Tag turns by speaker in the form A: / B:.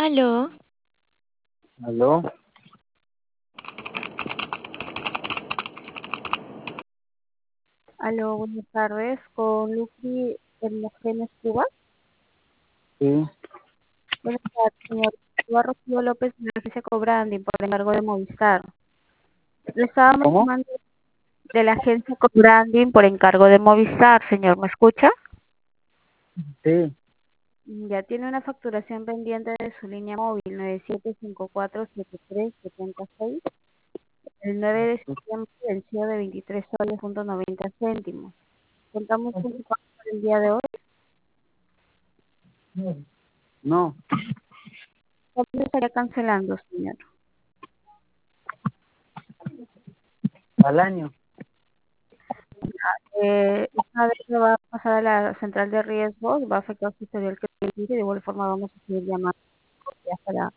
A: Aló,
B: ¿Aló?
C: Aló, buenas tardes. Con Lucy Hermógenes Cuba.
B: Sí.
C: Buenas tardes, señor. Yo Rocío López de la agencia Cobranding por encargo de Movistar. Le estábamos
B: ¿Cómo?
C: llamando de la agencia Cobranding por encargo de Movistar, señor. ¿Me escucha?
B: Sí.
C: Ya tiene una facturación pendiente de su línea móvil 97547376. El 9 de septiembre venció de 23 soles punto 90 céntimos. Contamos con su pago para el día de hoy.
B: No.
C: ¿Cuándo estaría cancelando, señor?
B: Al año.
C: Una vez que va a pasar a la central de riesgos, va a afectar su historial crediticio y de igual forma vamos a seguir llamando ya para